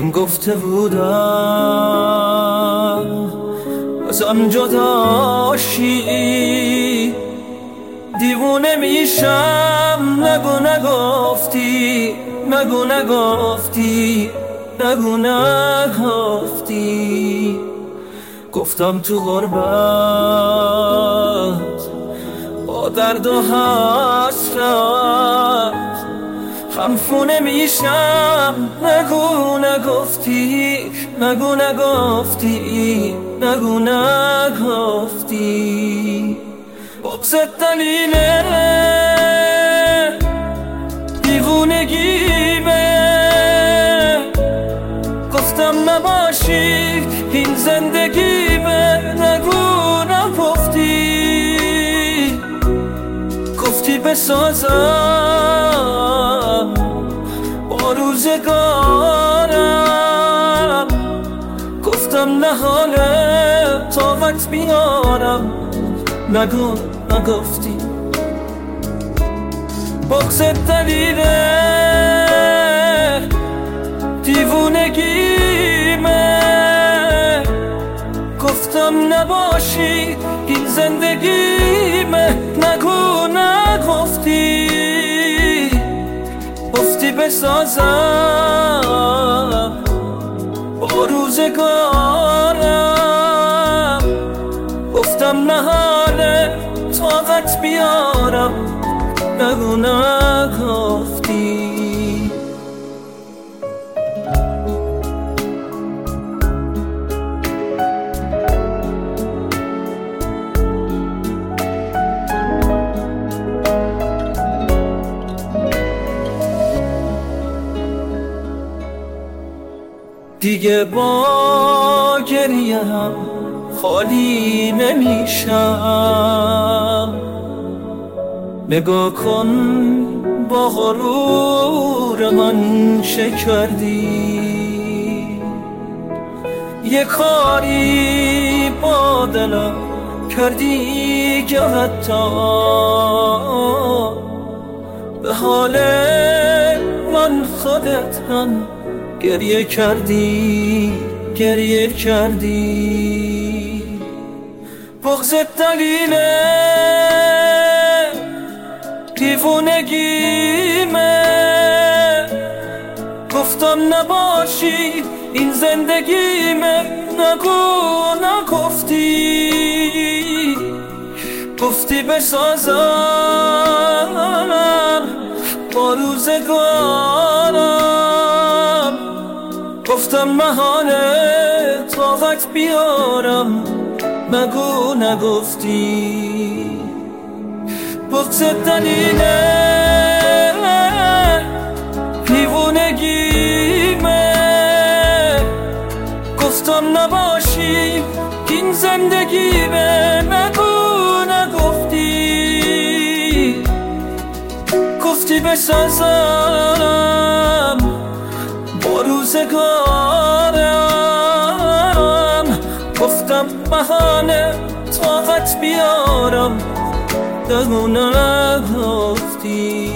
گفته بودم ازم جداشی، دیوونه میشم. نگو نگفتی، نگو نگفتی، نگو نگفتی. گفتم تو غربت با درد و حسرت خمخونه میشم. نگو نگفتی، نگو نگفتی، نگو نگفتی. بغضت دلیل دیوونگیمه. گفتم نباشی این زندگیمه. نگو نگفتی، گفتی بسازم با روزگارم. گفتم نه حاله طاقت بیارم. نگو نگفتی. بغضت دلیل دیوونگیمه. گفتم نباشی این زندگیمه. نگو نگفتی، گفتی بسازم با روزگارم. گفتم نه حاله طاقت بیارم. نگو نگفتی. دیگه با گریه هم خالی نمیشم. نگاه کن با غرور من چه کردی. یه کاری با دلم کردی که حتی به حال من خودت هم گریه کردی، گریه کردی. بغضت دلیل دیوونگیمه. گفتم نباشی این زندگیمه. نگو نگفتی، گفتی بسازم با روزگارم. گفتم محاله طاقت بیارم. نگو نگفتی. بغضت دلیل دیوونگیمه. گفتم نباشی این زندگیمه. نگو نگفتی، گفتی بسازم با روزگارم. گفتم بهانه طاقت بیارم. نگو نگفتی.